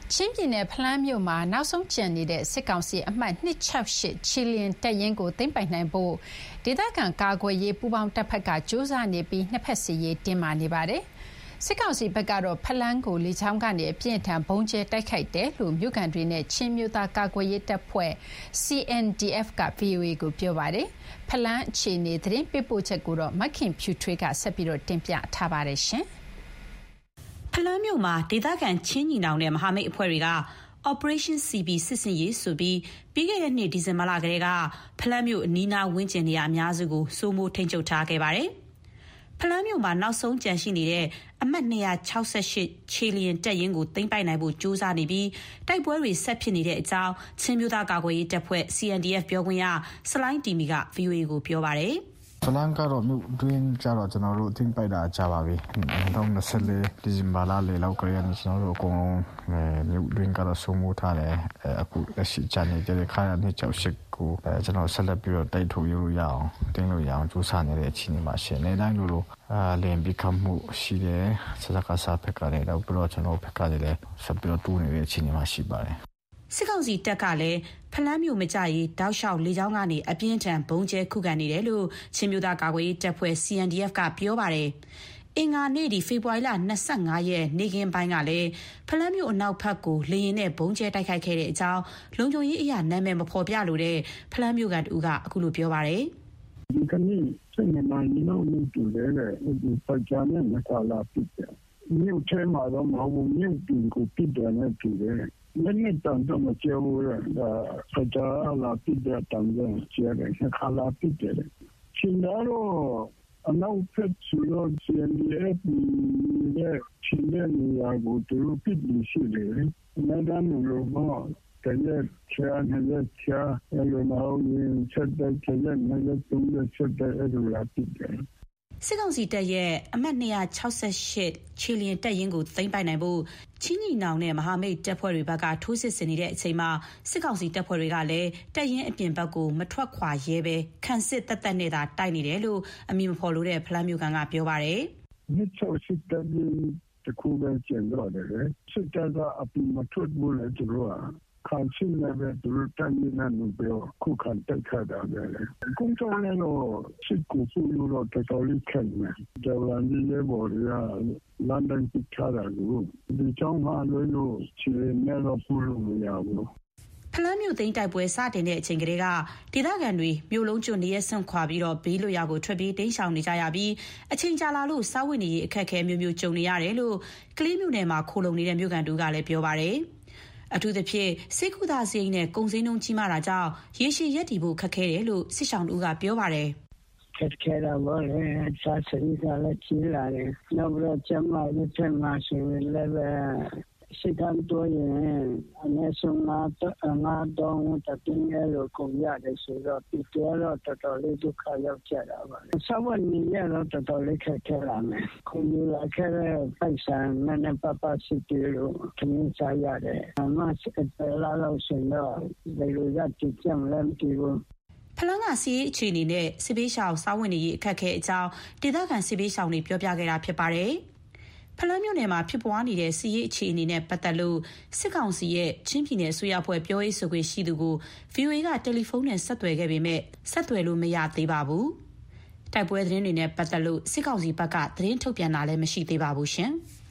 ချင်းပြည်နယ်ဖလန်းမြို့မှာနောက်ဆုံးကျန်နေတဲ့စစ်ကောင်စီအမှတ်268ချီလျင်တပ်ရင်းကိုသိမ်းပိုက်နိုင်ဖို့ဒေသခံကာကွယ်ရေးပူးပေါင်းတပ်ဖက်ကစ조사နေပြီးနှစ်ဖက်စီရေးတင်းမာနေပါတယ်။စစ်ကောင်စီဘက်ကတော့ဖလန်းကိုလေကြောင်းကနေအပြင်းထန်ဘုံကျဲတိုက်ခိုက်တယ်လို့မြို့ကန်တွေနဲ့ချင်းမြို့သားကာကွယ်ရေးတပ်ဖွဲ့ CNDF က VOA ကိုပြောပါတယ်။ဖလန်းအခြေအနေသတင်းပေးပို့ချက်ကိုတော့မခင်ဖြူထွေးကဆက်ပြီးတင်ပြထားပါတယ်ရှင်။ဖလန်းမြို့မှာဒေသခံချင်းညီနောင်တဲ့မဟာမိတ်အဖွဲ့တွေက Operation CB စစ်စင်ရေးဆိုပြီးပြီးခဲ့တဲ့နှစ်ဒီဇင်ဘာလကတည်းကဖလန်းမြို့အနီးနားဝန်းကျင်နေရာအများစုကိုစိုးမိုးထိန်းချုပ်ထားခဲ့ပါတယ်။ဖလန်းမြို့မှာနောက်ဆုံးကျန်ရှိနေတဲ့အမှတ်268ချီလျင်တပ်ရင်းကိုသိမ်းပိုက်နိုင်ဖို့စ조사နေပြီးတိုက်ပွဲတွေဆက်ဖြစ်နေတဲ့အကြောင်းချင်းမြို့သားကာကွယ်ရေးတပ်ဖွဲ့ CNDF ပြောခွင့်ရစလိုင်းတီမီက VOA ကိုပြောပါတယ်။ဖလန်းကတော့မြို့တွင်းကျတော့ကျွန်တော်တို့သိမ်းပိုက်တာကြာပါပြီ2024ဒီဇင်ဘာလလေလောက်ကလေးကနေကျွန်တော်တို့အကုန်လုံးမြို့တွင်းကတော့စိုးမိုးထားတယ်အခုလက်ရှိဂျန်နေတဲ့ခါရနေကြောက်ရှိကိုကျွန်တော်ဆက်လက်ပြီးတော့တိုက်ထုတ်ရရအောင်တင်းလို့ရအောင်စူးစမ်းနေတဲ့အခြေအနေမှာရှင်နေတိုင်းလို့လင်ပြီးခမှုရှိတယ်စစကစားဖက်ကလည်းတော့ပြီးတော့ကျွန်တော်ဖက်ကလည်းဆက်ပြီးတော့တူးနေတဲ့အခြေအနေမှာရှိပါတယ်စစ်ကောင်စီတပ်ကလည်းဖလန်းမြို့မကြရေးတောက်လျှောက်လေကြောင်းကနေအပြင်းထန်ဘုံကျဲခုခံနေတယ်လို့ချင်းမြို့သားကာကွယ်ရေးတပ်ဖွဲ့ CNDF ကပြောပါတယ်။အင်္ဂါနေ့ဒီဖေဖော်ဝါရီလ25ရက်နေ့ကင်းပိုင်းကလည်းဖလန်းမြို့အနောက်ဘက်ကိုလေရင်နဲ့ဘုံကျဲတိုက်ခိုက်ခဲ့တဲ့အကြောင်းလုံခြုံရေးအရာနာမည်မဖော်ပြလို့တဲ့ဖလန်းမြို့ကန်တူကအခုလိုပြောပါတယ်။ဒီကနေ့စိတ်နှမိုင်းလုံးနေတူတယ်ဒီပတ်ကြမ်းနဲ့ခါလာပြစ်တယ်။မြို့ထဲမှာတော့မဟုတ်မြို့တူကိုပြစ်တယ်နဲ့တူတယ်။လည်းတော့မကြောက်ဘူး။ဆက်ကြလာပြစ်တဲ့တန်တဲ့ကျဲတယ်ခါလာပြစ်တယ်။ချင်းတော့အနောက်ဖက်ဆိုတော့ CNDF နဲ့ချင်းတဲ့နေရာကိုသူပြစ်လို့ရှိတယ်။မဒန်လို့တော့တကယ်ချာနေတဲ့ချာရောမဟုတ်ရင်ဆက်တဲ့ချာနေတဲ့သူတွေဆက်တဲ့လူလာပြစ်တယ်။စစ်ကောင်စီတပ်ရဲ့အမှတ်268ချီလျင်တပ်ရင်းကိုသိမ်းပိုက်နိုင်ဖို့ချင်းညီနောင်နဲ့မဟာမိတ်တပ်ဖွဲ့တွေဘက်ကထိုးစစ်ဆင်နေတဲ့အချိန်မှာစစ်ကောင်စီတပ်ဖွဲ့တွေကလည်းတပ်ရင်းအပြင်ဘက်ကိုမထွက်ခွာရဲပဲခံစစ်တပ်နဲ့သာတိုက်နေတယ်လို့အမည်မဖော်လို့တဲ့ဖလန်းမြို့ကန်ကပြောပါတယ်။မြစ်ချောစစ်တပ်ရင်းတခုပဲကျန်တော့တယ်စစ်တပ်ကအပြင်မထွက်ဘူးလေသူတို့ကခံစစ်နဲ့ပဲသူတို့တိုင်းနဲ့လို့ပြောခုခံတိုက်ခါတာပဲကုန်းတော်လည်းတော့စစ်ကူစုလို့တော့တော်တော်လေးခက်နေတယ်။ဒါလည်းလေပေါ်ရလန်ဒန်ပြချတာလို့ဒီချောင်းမှာလို့ချီနေတော့ပူလို့မရဘူး။ဖလန်းမြို့သိမ်းတိုက်ပွဲစတင်တဲ့အချိန်ကလေးကဒေသခံတွေမြို့လုံးကျွနေရဆန့်ခွာပြီးတော့ဘေးလွတ်ရာကိုထွက်ပြေးတိမ်းရှောင်နေကြရပြီးအချိန်ကြာလာလို့စားဝတ်နေရေးအခက်အခဲမျိုးကြုံနေရတယ်လို့ကလေးမြို့နယ်မှာခိုလုံနေတဲ့မြို့ကန်တူကလည်းပြောပါတယ်။အထူးသဖြင့်စိတ်ကူးသားစရိတ်နဲ့ကုန်စည်နှုန်းကြီးမားတာကြောင့်ရေရှည်ရက်တည်ဖို့ခက်ခဲတယ်လို့စစ်ဆောင်တူကပြောပါတယ်။ခက်ခဲတာပေါ့လေ။စားစရိတ်ကလည်းကြီးလာတယ်။နောက်ပြီးတော့ကျမတို့ထက်မှဆိုရင်လည်းစစ်တမ်းတော့ရင်အနည်းဆုံးငါတော့တပင်းရဲ့လို့ကုန်ရတယ်ဆိုတော့ဒီတော့တော်တော်လေးဒုက္ခရောက်ကြတာပါ။ဆောက်နေရတော့တော်တော်လေးခက်ခဲလာမယ်။ခုလာခဲ့တဲ့ပိုက်ဆံနဲ့ပပစစ်တီလို့ခင်းစားရတယ်။မစက်လာလို့ဆိုတော့ဘယ်လိုရကြည့်ကြမလဲမသိဘူးဖလန်းကစီးအခြေအနေနဲ့စစ်ပေးရှောင်စားဝင်နေရေးအခက်အခဲအကြောင်းဒေသခံစစ်ပေးရှောင်တွေပြောပြခဲ့တာဖြစ်ပါတယ်။ဖလန်းမြို့နယ်မှာဖြစ်ပွားနေတဲ့စီးရေးအခြေအနေနဲ့ပတ်သက်လို့စစ်ကောင်စီရဲ့ချင်းပြည်နယ်အစိုးရအဖွဲ့ပြောရေးဆိုခွင့်ရှိသူကို VOA ကတယ်လီဖုန်းနဲ့ဆက်သွယ်ခဲ့ပေမဲ့ဆက်သွယ်လို့မရသေးပါဘူး။တိုက်ပွဲသတင်းတွေနဲ့ပတ်သက်လို့စစ်ကောင်စီဘက်ကသတင်းထုတ်ပြန်တာလည်းမရှိသေးပါဘူးရှင်။